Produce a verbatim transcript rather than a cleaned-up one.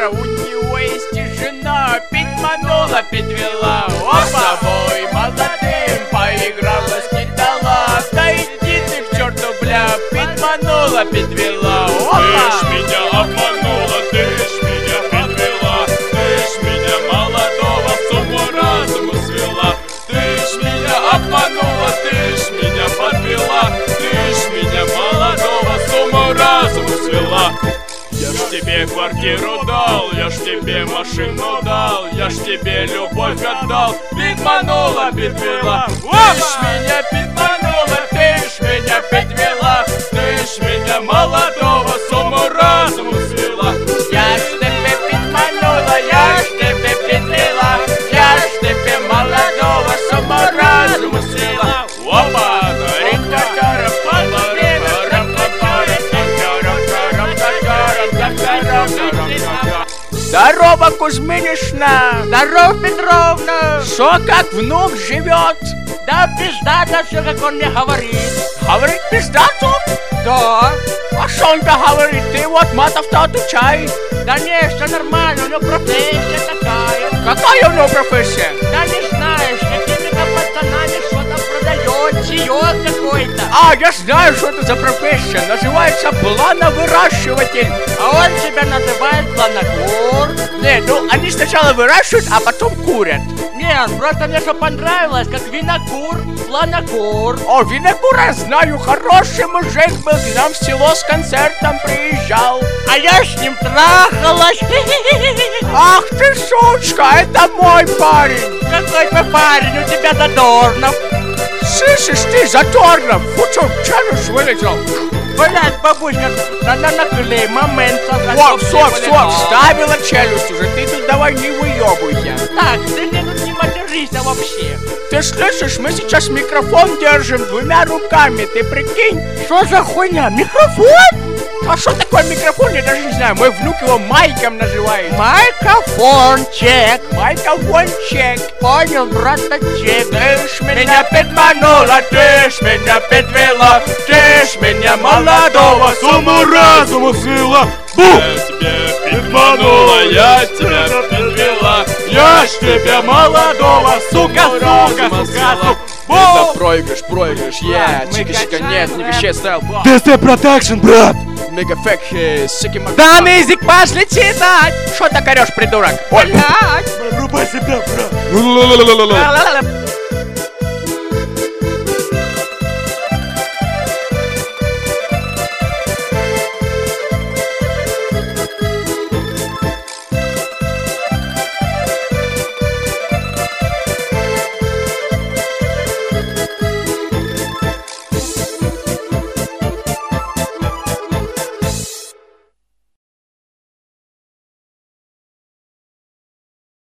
Петра, у него есть и жена. Пидманула, подвела, с тобой молодым поигралась, не дала. Да иди ты к черту, бля, пидманула, подвела. Ты ж меня обманула, ты ж меня подвела, ты ж меня молодого с уму-разуму свела. Ты ж меня обманула, ты ж меня подвела, ты ж меня молодого с уму-разуму свела. Я ж тебе квартиру дал, я ж тебе машину дал, я ж тебе любовь отдал. Пидманула, подвела, ты ж меня пидманула, ты ж меня подвела, ты ж меня молодого с уму-разуму свела. Я ж тебе пидманула, я ж тебе подвела, я ж тебе молодого с уму-разуму свела. Опа! Здорово, Кузьминишна! Здоров, Петровна! Шо, как внук живет? Да пиздато все, как он мне говорит. Говорит пиздато? Да. А что он-то говорит? Ты вот матов-то отучай. Да не, все нормально, у него профессия такая. Какая у него профессия? Да не знаешь, какими-то пацанами что-то продает, чаек какой-то. А, я знаю, что это за профессия. Называется плановыращиватель. А он себя называет планокур. Не, ну они сначала выращивают, а потом курят. Нет, просто мне что понравилось, как винокур, планокур. О, винокура знаю, хороший мужик был, к нам в село с концертом приезжал. А я с ним трахалась. Ах ты, сучка, это мой парень. Какой ты парень, у тебя Задорнов. Слышишь ты, Задорнов, вот что, челюсть вылетел. Блять, бабушка, надо наклей, момент создать. Вот, все, все, вставила челюсть уже, ты тут давай не выебывайся. Так, ты мне тут не матерись вообще. Ты слышишь, мы сейчас микрофон держим двумя руками, ты прикинь. Что за хуйня, микрофон? А что такое микрофон, я даже не знаю, мой внук его майком называет. Майкофончик. Майкофончик. Понял, браточек. Ты ж меня подманула, ты ж меня подвела, ты ж меня молодого с уму-разуму свела. Я тебя подманула, я тебя подвела, я ж тебя молодого, сука, сука, сука, сука. Это проигрыш, проигрыш, я, чика-чика, нет, не вещей ставил. ди эс ти Protection, брат! Мегафек, сики мак... Да, мизик, пошли читать! Шо так орёшь, придурок? Блять! Врубай себя, брат! Ла-ла-ла-ла-ла.